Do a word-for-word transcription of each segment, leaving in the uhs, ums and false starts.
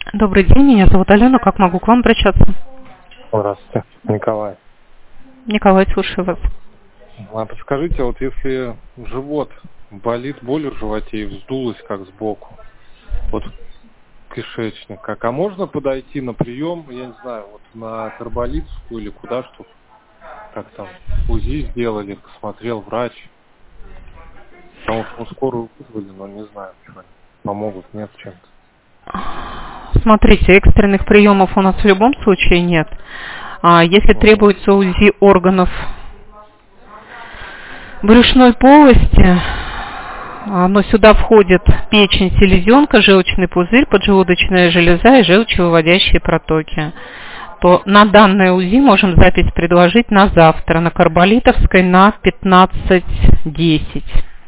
Добрый день, меня зовут Алена. Как могу к вам обращаться? Здравствуйте, Николай. Николай, слушаю вас. А подскажите, вот если живот болит, боль в животе и вздулось как сбоку, вот кишечник, как, а можно подойти на прием, я не знаю, вот на Карболитскую или куда, чтобы как там УЗИ сделали, посмотрел врач, потому что мы скорую вызвали, но не знаю, что они помогут, нет чем-то. Смотрите, экстренных приемов у нас в любом случае нет. А если требуется УЗИ органов брюшной полости, но сюда входит печень, селезенка, желчный пузырь, поджелудочная железа и желчевыводящие протоки, то на данное УЗИ можем запись предложить на завтра, на Карболитовской на пятнадцать десять.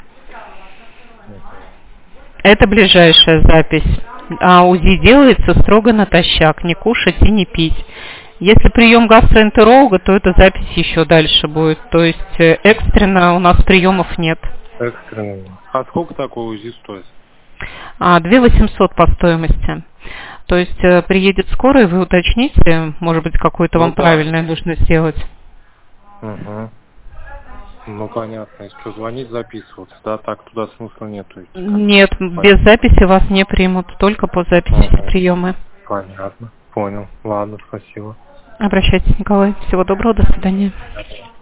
Это ближайшая запись. А УЗИ делается строго натощак, не кушать и не пить. Если прием гастроэнтеролога, то эта запись еще дальше будет. То есть экстренно у нас приемов нет. Экстренно. А сколько такое УЗИ стоит? А, две тысячи восемьсот по стоимости. То есть приедет скорая, вы уточните, может быть, какое-то Ну, вам да. правильное нужно сделать. Угу. Ну, понятно, если что, звонить, записываться, да, так туда смысла нету. Идти, Нет, понятно. без записи вас не примут, только по записи Угу. приемы. Понятно, понял. Ладно, спасибо. Обращайтесь, Николай. Всего доброго, до свидания.